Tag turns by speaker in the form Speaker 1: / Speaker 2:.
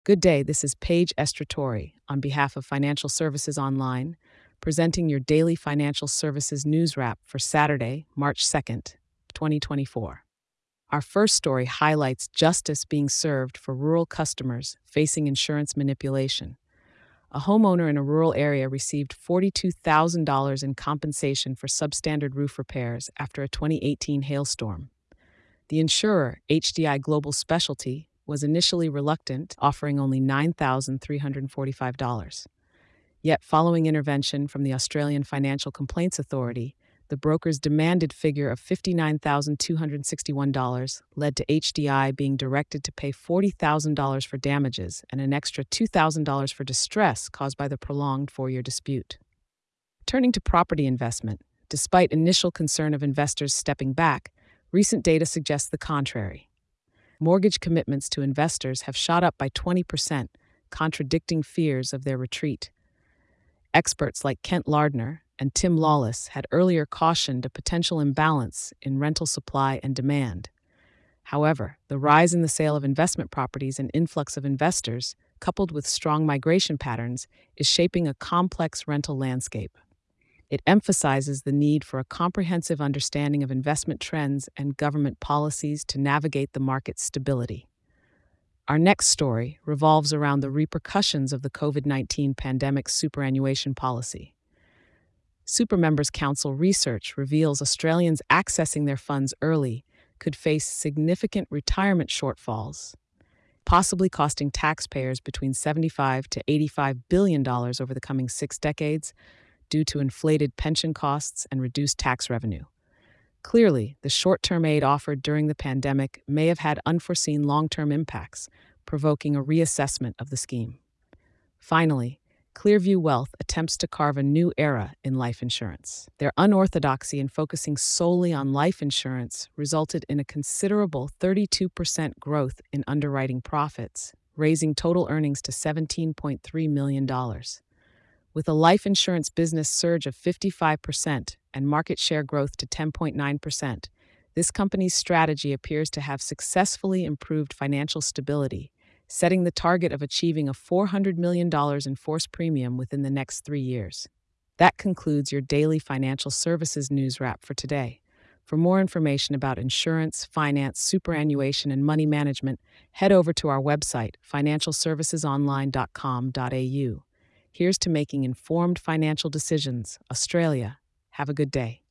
Speaker 1: Good day, this is Paige Estratori on behalf of Financial Services Online, presenting your daily financial services news wrap for Saturday, March 2nd, 2024. Our first story highlights justice being served for rural customers facing insurance manipulation. A homeowner in a rural area received $42,000 in compensation for substandard roof repairs after a 2018 hailstorm. The insurer, HDI Global Specialty, was initially reluctant, offering only $9,345. Yet, following intervention from the Australian Financial Complaints Authority, the broker's demanded figure of $59,261 led to HDI being directed to pay $40,000 for damages and an extra $2,000 for distress caused by the prolonged 4-year dispute. Turning to property investment, despite initial concern of investors stepping back, recent data suggests the contrary. Mortgage commitments to investors have shot up by 20%, contradicting fears of their retreat. Experts like Kent Lardner and Tim Lawless had earlier cautioned a potential imbalance in rental supply and demand. However, the rise in the sale of investment properties and influx of investors, coupled with strong migration patterns, is shaping a complex rental landscape. It emphasizes the need for a comprehensive understanding of investment trends and government policies to navigate the market's stability. Our next story revolves around the repercussions of the COVID-19 pandemic superannuation policy. Supermembers Council research reveals Australians accessing their funds early could face significant retirement shortfalls, possibly costing taxpayers between $75 to $85 billion over the coming 6 decades, due to inflated pension costs and reduced tax revenue. Clearly, the short-term aid offered during the pandemic may have had unforeseen long-term impacts, provoking a reassessment of the scheme. Finally, Clearview Wealth attempts to carve a new era in life insurance. Their unorthodoxy in focusing solely on life insurance resulted in a considerable 32% growth in underwriting profits, raising total earnings to $17.3 million. With a life insurance business surge of 55% and market share growth to 10.9%, this company's strategy appears to have successfully improved financial stability, setting the target of achieving a $400 million in force premium within the next 3 years. That concludes your daily financial services news wrap for today. For more information about insurance, finance, superannuation, and money management, head over to our website, financialservicesonline.com.au. Here's to making informed financial decisions. Australia. Have a good day.